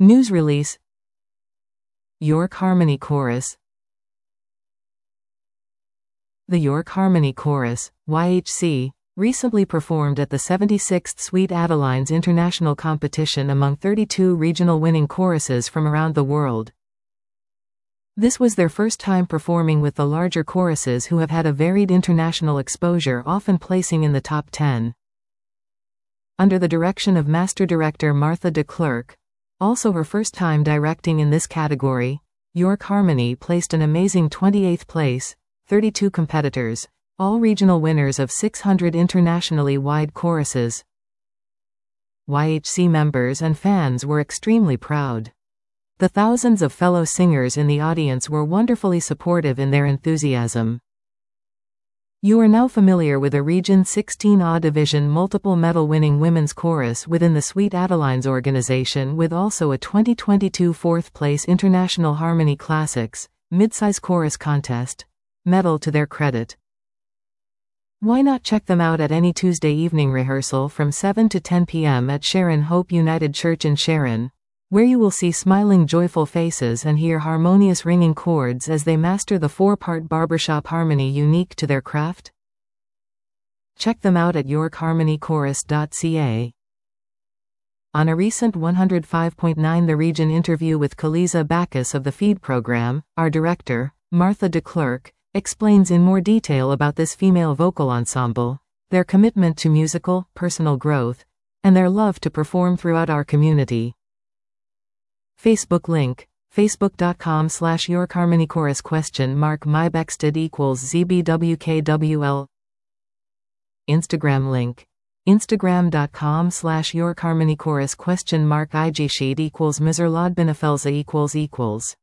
News release. York Harmony Chorus. The York Harmony Chorus, YHC, recently performed at the 76th Sweet Adelines International Competition among 32 regional winning choruses from around the world. This was their first time performing with the larger choruses who have had a varied international exposure, often placing in the top 10. Under the direction of Master Director Martha de Klerk, also her first time directing in this category, York Harmony placed an amazing 28th place, 32 competitors, all regional winners of 600 internationally wide choruses. YHC members and fans were extremely proud. The thousands of fellow singers in the audience were wonderfully supportive in their enthusiasm. You are now familiar with a Region 16A Division multiple medal-winning women's chorus within the Sweet Adelines organization, with also a 2022 fourth-place International Harmony Classics Midsize Chorus Contest medal to their credit. Why not check them out at any Tuesday evening rehearsal from 7 to 10 p.m. at Sharon Hope United Church in Sharon, where you will see smiling, joyful faces and hear harmonious ringing chords as they master the four-part barbershop harmony unique to their craft? Check them out at yorkharmonychorus.ca. On a recent 105.9 The Region interview with Kaliza Backus of the Feed program, our director, Martha de Klerk, explains in more detail about this female vocal ensemble, their commitment to musical, personal growth, and their love to perform throughout our community. Facebook link, facebook.com/yorkharmonychorus !mybexted =ZBWKWL. Instagram link, instagram.com/yorkharmonychorus !IGsheet =Mizerladbenefelza ==